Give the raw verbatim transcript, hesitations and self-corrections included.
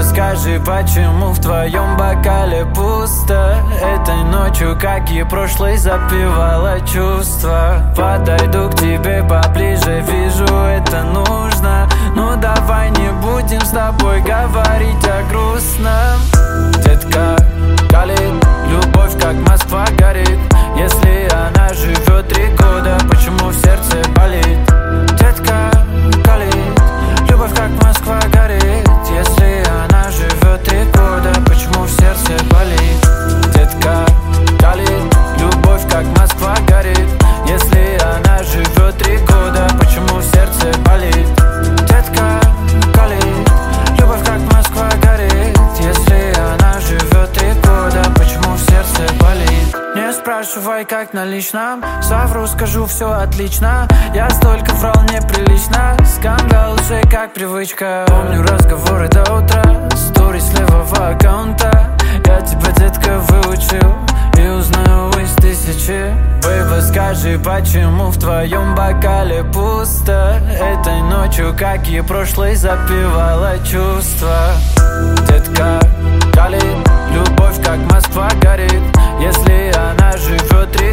скажи, почему в твоем бокале пусто? Этой ночью, как и прошлой, запивала чувства. Подойду к тебе поближе, вижу, это нужно. Ну давай не будем с тобой говорить о грустном. Детка, калит, любовь как Москва горит. Если она живет три года, почему в сердце болит? Детка, калит, любовь как Москва горит. Если она живет три года, почему в сердце болит? Детка, калит, любовь как Москва горит. Если она живет три года, почему в сердце болит? Детка, калит, любовь как Москва горит. Если она живет три года, почему в сердце болит? Не спрашивай, как на личном, совру, скажу, все отлично. Я столько врал неприлично, скандал уже как привычка. Помню разговоры до утра, стори с левого аккаунта. Я тебя, детка, выучил и узнаю из тысячи. Бэйба, скажи, почему в твоем бокале пусто? Этой ночью, как и прошлой, запивала чувства. Детка, калит, любовь как Москва горит. Если она живет